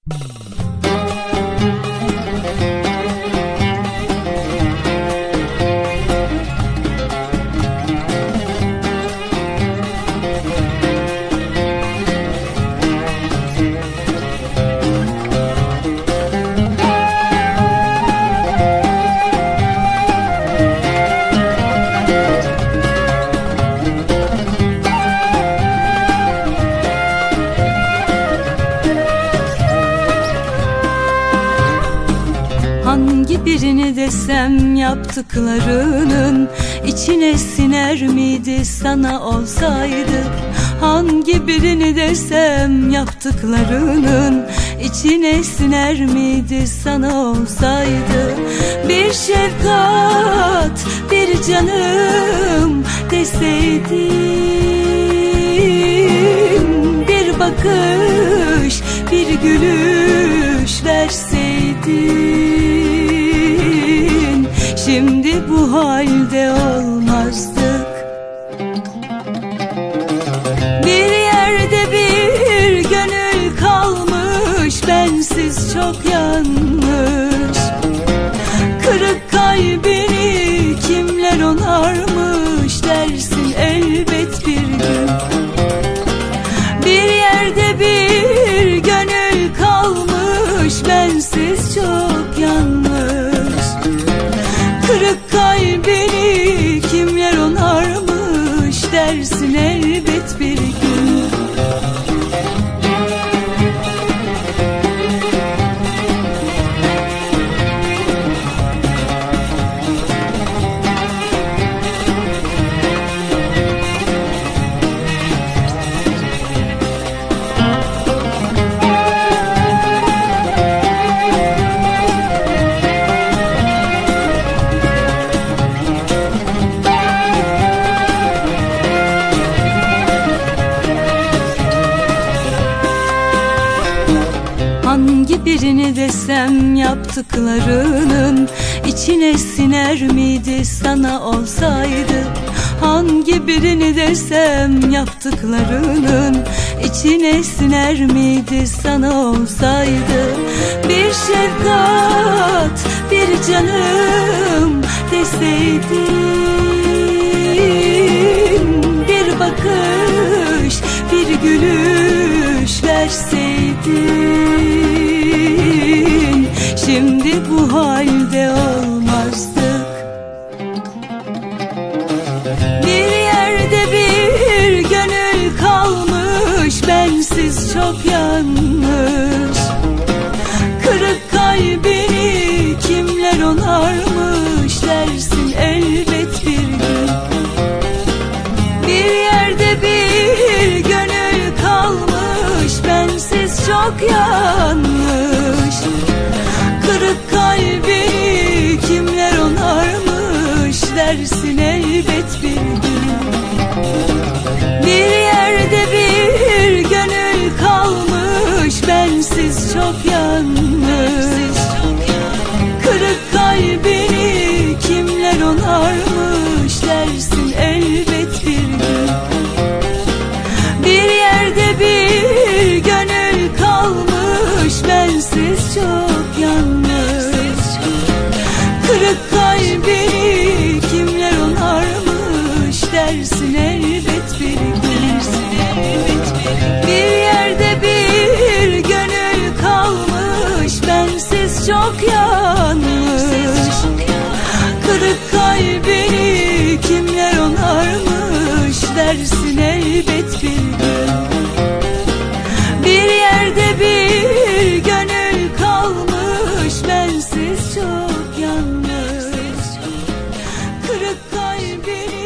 Hangi birini desem yaptıklarının içine siner miydi sana olsaydı? Hangi birini desem yaptıklarının içine siner miydi sana olsaydı? Bir şefkat, bir canım deseydin, bir bakış, bir gülüş verseydin, şimdi bu halde olmazdık. Bir yerde bir gönül kalmış, bensiz çok yanmış. Kırık kalbini kimler onarmış dersin elbet bir gün. Bir yerde bir gönül kalmış, bensiz çok yanmış. Kırık kalbini kimler onarmış dersin elbet bir gün. Hangi birini desem yaptıklarının içine siner miydi sana olsaydı? Hangi birini desem yaptıklarının içine siner miydi sana olsaydı? Bir şefkat, bir canım deseydin, bir bakış, bir gülüş verseydin, şimdi bu halde olmazdık. Bir yerde bir gönül kalmış, bensiz çok yanmış. Kırık kalbini kimler onarmış dersin elbet bir gün. Bir yerde bir gönül kalmış, bensiz çok yanmış. Kırık kalbini kimler onarmış dersin elbet bir gün. Bir yerde bir gönül kalmış, bensiz çok yanmış. Kırık kalbini kimler onarmış dersin elbet bir gün. Bir yerde bir gönül kalmış, bensiz çok yanmış. Kırık kalbini kimler onarmış dersin elbet bir gün. Bir yerde bir gönül kalmış, bensiz çok yanmış. Kırık kalbini kimler onarmış dersin elbet bir gün. Bir yerde bir gönül kalmış, bensiz çok yanmış. Kırık kalbini